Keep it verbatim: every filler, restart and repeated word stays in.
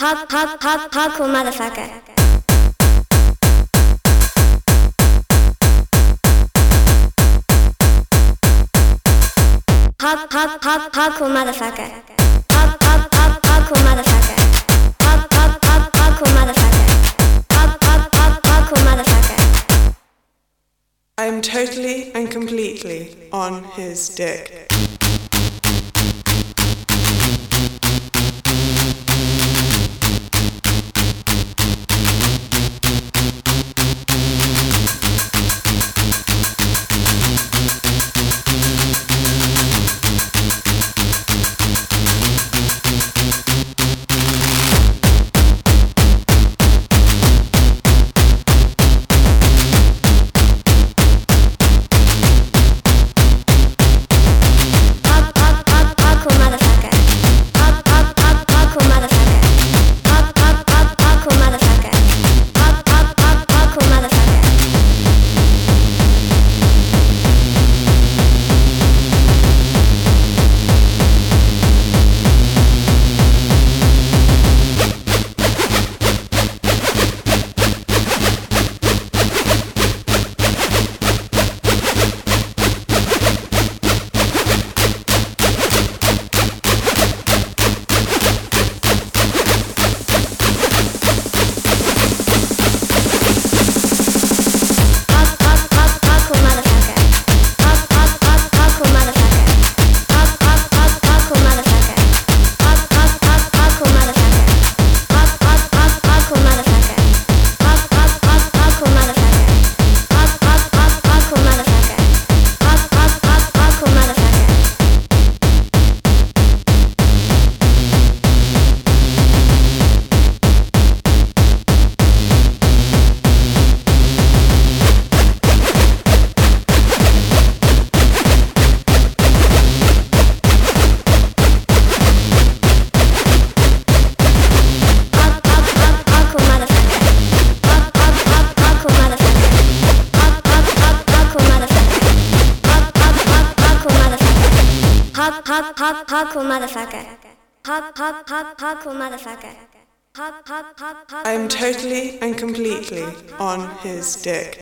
hard, hard, hard, hardcore motherfucker. Hard, hard, hard, hardcore motherfucker. Hard, hard, hard, hardcore motherfucker. Hard, hard, hard, hardcore motherfucker. Hard, hard, hard, hardcore motherfucker. I'm totally and completely on his dick. Hard, hard, hard, hardcore motherfucker. Hard, hard, hard, hardcore motherfucker. Hard, hard, hard, hard. I'm totally and completely on his dick.